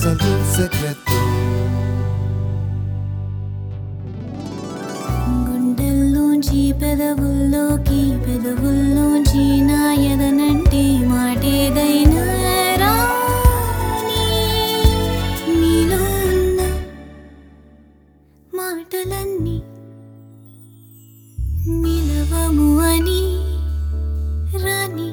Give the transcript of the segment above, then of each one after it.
algún secreto. గుండెల్లోంచి పెదవుల్లోంచి నా ఎదనంటే మాటేదైనా రాని నీలో ఉన్న మాటలన్నీ నిలవము అని రాని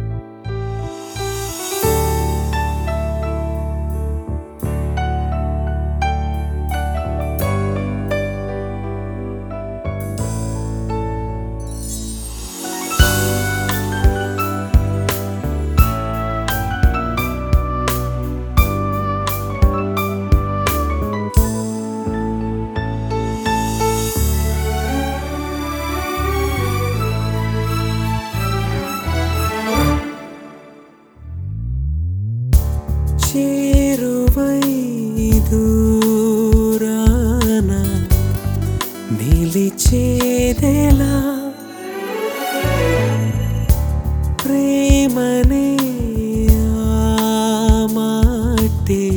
చేరువై దూరాన నిలిచేదెలా ప్రేమనే ఆ మాటే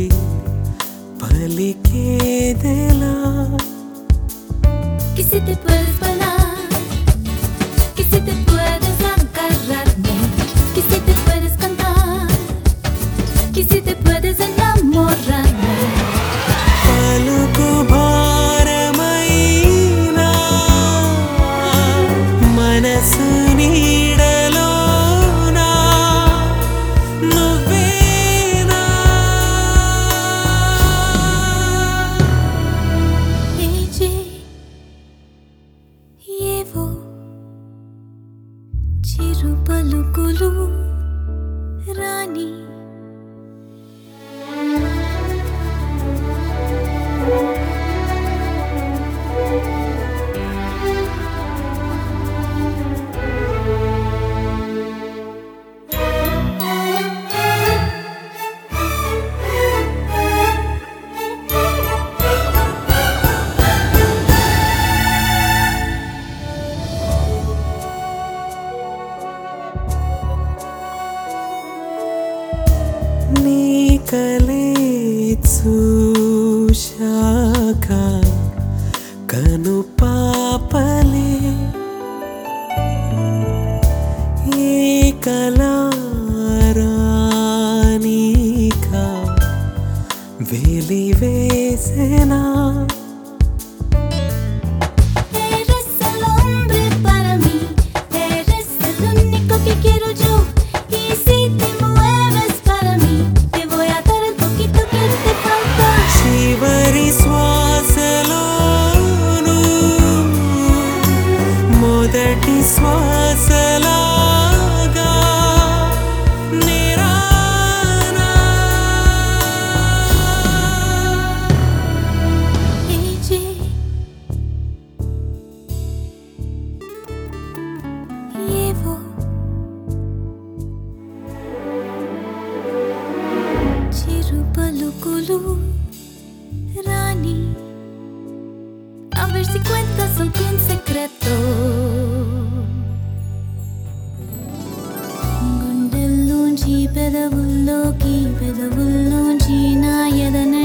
పలికేదెలా Que si te puedes volar, que si te puedes agarrarme, que si te puedes cantar, que si te puedes enamorarme. పలుకు భారమైనా మనసు నీడలోనా నువ్వేనా ఏజే ఏవో చిరు పలుకులు రాని నీ కలే చూశాక కను పాపలే ఏ కలారానిక వెలివేసెనా Eres el hombre para mí, eres el único que quiero yo. Y si te mueves para mí, te voy a dar el poquito que te falta. చివరి శ్వాసలోను మొదటి శ్వాసలాగా నిరానా ఏజే ఏవో చిరు పలుకులు రాని. A ver si cuentas algún secreto. గుండెల్లోంచి పెదవుల్లోంచి నా ఎదన